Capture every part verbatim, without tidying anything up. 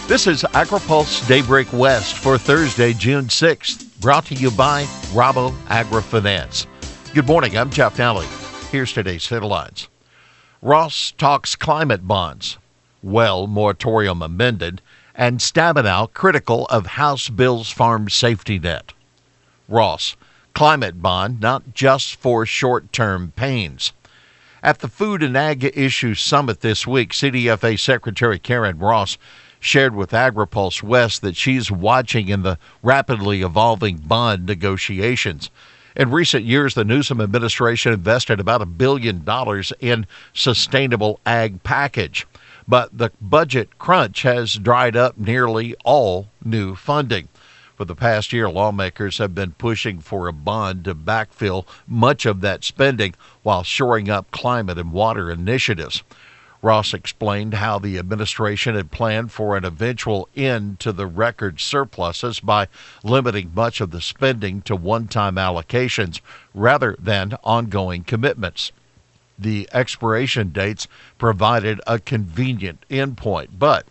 This is AgriPulse Daybreak West for Thursday, June sixth, brought to you by Rabo AgriFinance. Good morning, I'm Jeff Nally. Here's today's headlines. Ross talks climate bonds. Well moratorium amended, and Stabenow critical of House Bill's farm safety net. Ross, climate bond not just for short-term pains. At the Food and Ag Issues Summit this week, C D F A Secretary Karen Ross shared with AgriPulse West that she's watching in the rapidly evolving bond negotiations. In recent years, the Newsom administration invested about a billion dollars in sustainable ag package, but the budget crunch has dried up nearly all new funding. For the past year, lawmakers have been pushing for a bond to backfill much of that spending while shoring up climate and water initiatives. Ross explained how the administration had planned for an eventual end to the record surpluses by limiting much of the spending to one-time allocations rather than ongoing commitments. The expiration dates provided a convenient endpoint, but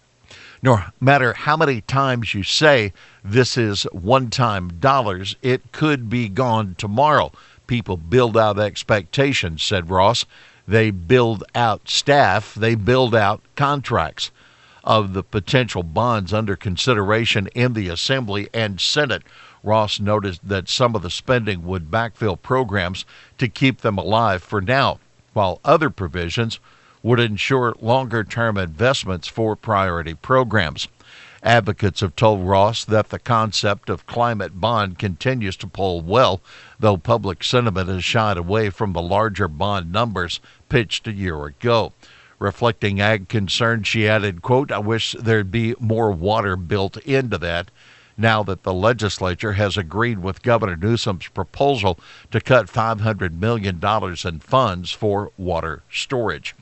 no matter how many times you say this is one-time dollars, it could be gone tomorrow. People build out expectations, said Ross. They build out staff. They build out contracts. Of the potential bonds under consideration in the Assembly and Senate, Ross noted that some of the spending would backfill programs to keep them alive for now, while other provisions would ensure longer-term investments for priority programs. Advocates have told Ross that the concept of climate bond continues to poll well, though public sentiment has shied away from the larger bond numbers pitched a year ago. Reflecting ag concerns, she added, quote, "I wish there'd be more water built into that now that the legislature has agreed with Governor Newsom's proposal to cut five hundred million dollars in funds for water storage."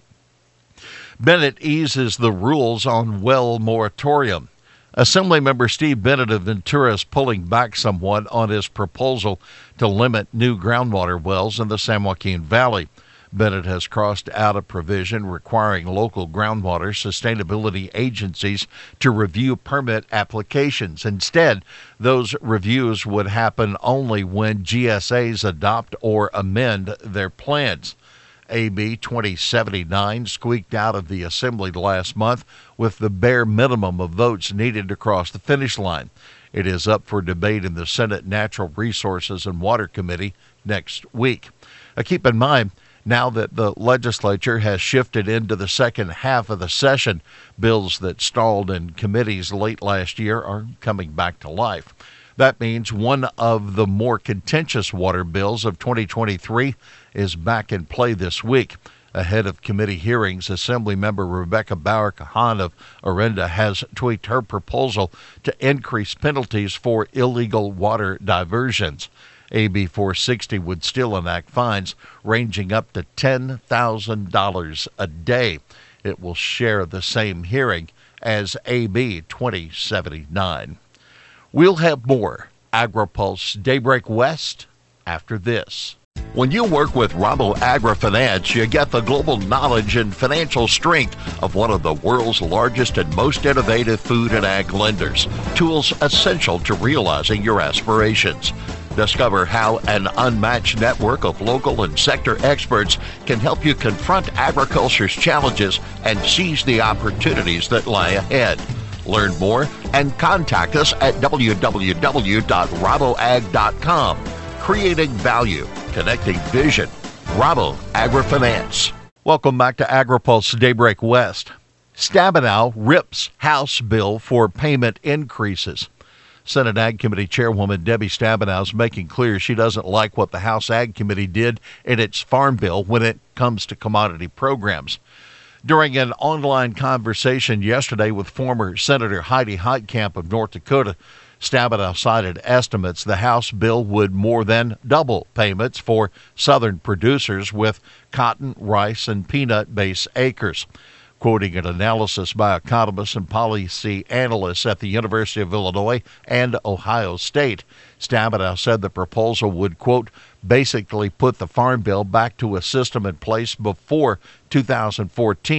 Bennett eases the rules on well moratorium. Assemblymember Steve Bennett of Ventura is pulling back somewhat on his proposal to limit new groundwater wells in the San Joaquin Valley. Bennett has crossed out a provision requiring local groundwater sustainability agencies to review permit applications. Instead, those reviews would happen only when G S As adopt or amend their plans. A B twenty seventy-nine squeaked out of the Assembly last month with the bare minimum of votes needed to cross the finish line. It is up for debate in the Senate Natural Resources and Water Committee next week. Now, keep in mind, now that the legislature has shifted into the second half of the session, bills that stalled in committees late last year are coming back to life. That means one of the more contentious water bills of twenty twenty-three is back in play this week. Ahead of committee hearings, Assemblymember Rebecca Bauer-Kahan of Orinda has tweaked her proposal to increase penalties for illegal water diversions. A B four sixty would still enact fines ranging up to ten thousand dollars a day. It will share the same hearing as A B twenty seventy-nine. We'll have more AgriPulse Daybreak West after this. When you work with Rabo AgriFinance, you get the global knowledge and financial strength of one of the world's largest and most innovative food and ag lenders. Tools essential to realizing your aspirations. Discover how an unmatched network of local and sector experts can help you confront agriculture's challenges and seize the opportunities that lie ahead. Learn more and contact us at w w w dot rabo ag dot com. Creating value, connecting vision. Rabo AgriFinance. Welcome back to AgriPulse Daybreak West. Stabenow rips House bill for payment increases. Senate Ag Committee Chairwoman Debbie Stabenow is making clear she doesn't like what the House Ag Committee did in its farm bill when it comes to commodity programs. During an online conversation yesterday with former Senator Heidi Heitkamp of North Dakota, Stabenow cited estimates the House bill would more than double payments for southern producers with cotton, rice, and peanut-based acres. Quoting an analysis by economists and policy analysts at the University of Illinois and Ohio State, Stabenow said the proposal would, quote, basically put the Farm Bill back to a system in place before two thousand fourteen,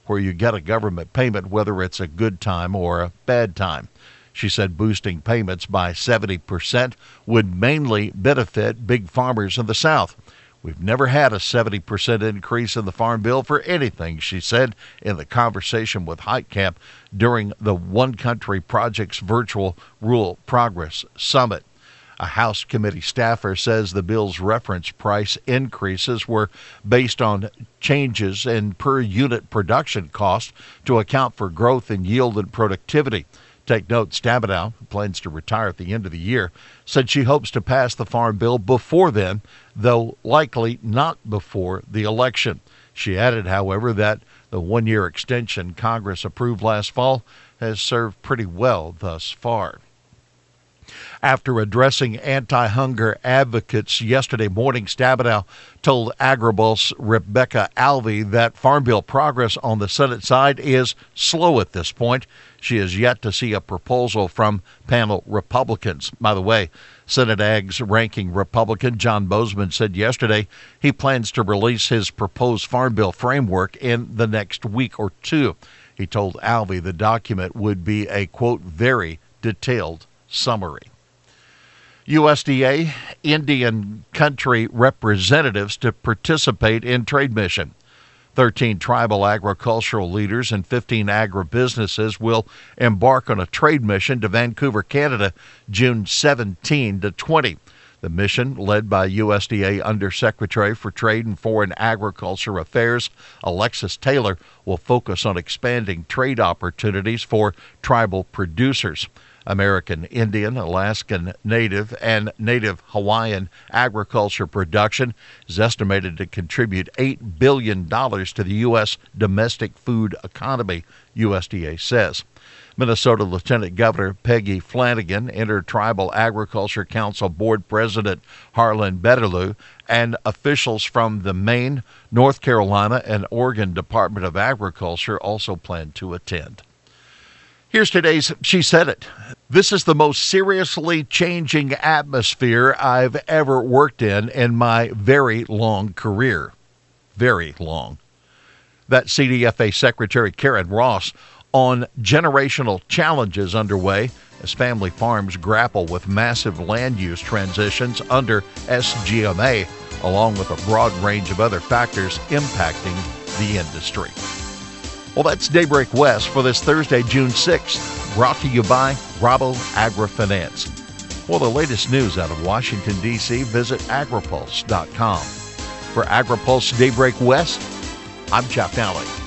where you get a government payment whether it's a good time or a bad time. She said boosting payments by seventy percent would mainly benefit big farmers in the South. We've never had a seventy percent increase in the Farm Bill for anything, she said in the conversation with Heitkamp during the One Country Project's virtual Rural Progress Summit. A House committee staffer says the bill's reference price increases were based on changes in per-unit production cost to account for growth in yield and productivity. Take note, Stabenow, who plans to retire at the end of the year, said she hopes to pass the Farm Bill before then, though likely not before the election. She added, however, that the one-year extension Congress approved last fall has served pretty well thus far. After addressing anti-hunger advocates yesterday morning, Stabenow told AgriPulse Rebecca Alvey that Farm Bill progress on the Senate side is slow at this point. She has yet to see a proposal from panel Republicans. By the way, Senate Ag's ranking Republican John Bozeman said yesterday he plans to release his proposed Farm Bill framework in the next week or two. He told Alvey the document would be a, quote, very detailed summary. U S D A Indian country representatives to participate in trade mission. thirteen tribal agricultural leaders and fifteen agribusinesses will embark on a trade mission to Vancouver, Canada, June seventeenth to twentieth. The mission, led by U S D A Undersecretary for Trade and Foreign Agriculture Affairs, Alexis Taylor, will focus on expanding trade opportunities for tribal producers. American Indian, Alaskan Native, and Native Hawaiian agriculture production is estimated to contribute eight billion dollars to the U S domestic food economy, U S D A says. Minnesota Lieutenant Governor Peggy Flanagan, Intertribal Agriculture Council Board President Harlan Betterloo, and officials from the Maine, North Carolina, and Oregon Department of Agriculture also plan to attend. Here's today's She Said It. This is the most seriously changing atmosphere I've ever worked in in my very long career. Very long. That C D F A Secretary Karen Ross on generational challenges underway as family farms grapple with massive land use transitions under S G M A, along with a broad range of other factors impacting the industry. Well, that's Daybreak West for this Thursday, June sixth, brought to you by Rabo AgriFinance. For the latest news out of Washington, D C, visit agripulse dot com. For AgriPulse Daybreak West, I'm Jeff Alley.